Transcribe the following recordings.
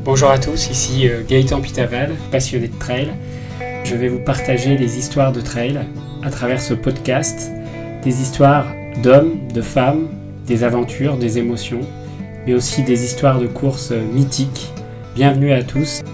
Bonjour à tous, ici Gaëtan Pitaval, passionné de trail. Je vais vous partager les histoires de trail à travers ce podcast, des histoires d'hommes, de femmes, des aventures, des émotions, mais aussi des histoires de courses mythiques. Bienvenue à tous.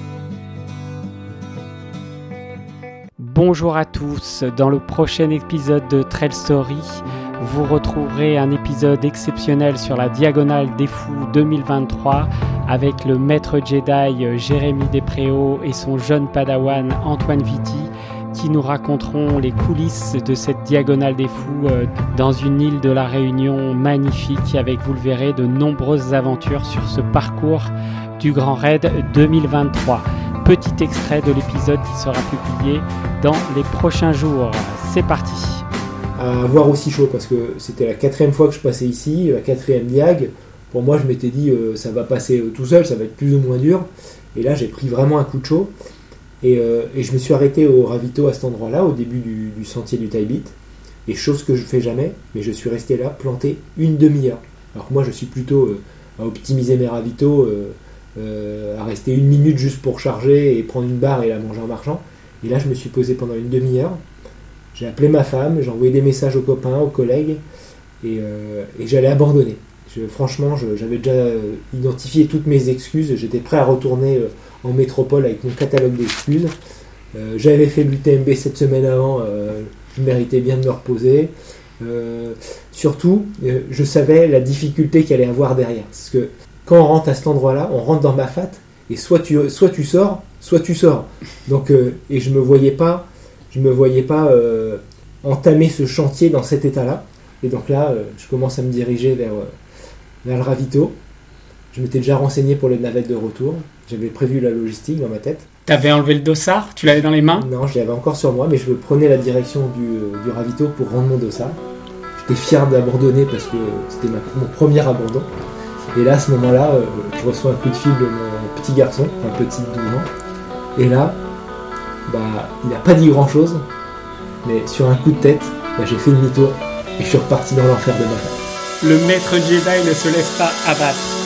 Bonjour à tous, dans le prochain épisode de Trail Story, vous retrouverez un épisode exceptionnel sur la Diagonale des Fous 2023 avec le maître Jedi Jérémy Despréaux et son jeune padawan Antoine Viti qui nous raconteront les coulisses de cette Diagonale des Fous dans une île de la Réunion magnifique avec, vous le verrez, de nombreuses aventures sur ce parcours du Grand Raid 2023. Petit extrait de l'épisode qui sera publié dans les prochains jours. C'est parti. À avoir aussi chaud parce que c'était la 4e fois que je passais ici, la 4e diag. Pour moi, je m'étais dit ça va passer tout seul, ça va être plus ou moins dur. Et là, j'ai pris vraiment un coup de chaud. Et je me suis arrêté au ravito à cet endroit-là, au début du sentier du Taibit. Et chose que je fais jamais, mais je suis resté là, planté une demi-heure. Alors que moi, je suis plutôt à optimiser mes ravitaux, à rester 1 minute juste pour charger et prendre une barre et la manger en marchant. Et là, je me suis posé pendant une demi-heure. J'ai appelé ma femme, j'ai envoyé des messages aux copains, aux collègues, et j'allais abandonner. Franchement, j'avais déjà identifié toutes mes excuses, j'étais prêt à retourner en métropole avec mon catalogue d'excuses. J'avais fait l'UTMB cette semaine avant, je méritais bien de me reposer. Surtout, je savais la difficulté qu'il allait avoir derrière. Parce que quand on rentre à cet endroit-là, on rentre dans Mafate, et soit tu sors, soit tu sors. Donc, et je me voyais pas entamer ce chantier dans cet état-là. Et donc là, je commence à me diriger vers le ravito. Je m'étais déjà renseigné pour les navettes de retour. J'avais prévu la logistique dans ma tête. T'avais enlevé le dossard? Tu l'avais dans les mains? Non, je l'avais encore sur moi, mais je prenais la direction du ravito pour rendre mon dossard. J'étais fier d'abandonner parce que c'était mon premier abandon. Et là, à ce moment-là, je reçois un coup de fil de mon petit garçon, un petit de 12 ans. Et là, il n'a pas dit grand-chose, mais sur un coup de tête, j'ai fait demi-tour et je suis reparti dans l'enfer de Mafate. Le maître Jedi ne se laisse pas abattre.